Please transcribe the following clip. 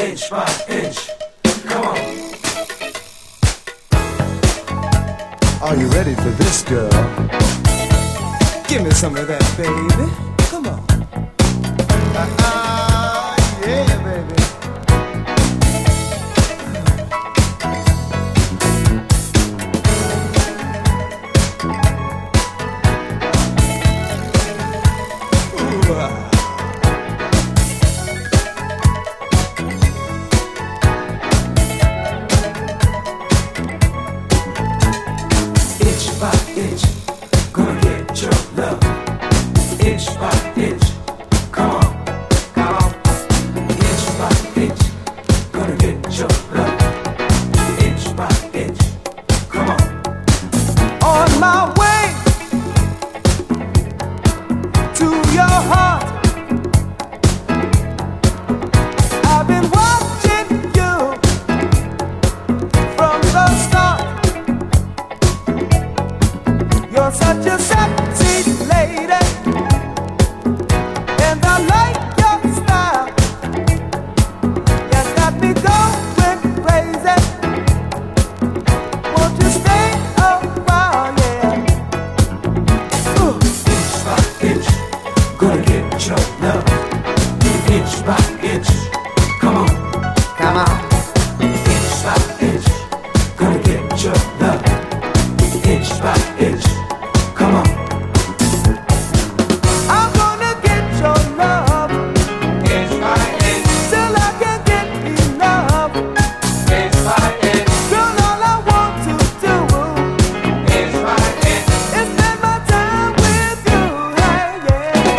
inch by inch. Come on. Are you ready for this, girl? Give me some of that, baby. Come on. Yeah, baby. Inch by inch, gonna get your love. Inch by inch, come on, come on. Inch by inch, gonna get your love. Inch by inch, come on. On my way to your heart, I've been watching you from the start. You're such a sexy lady, and I like your style. You got me going crazy. Won't you stay a while, yeah? Inch by inch, gonna get your love. Inch by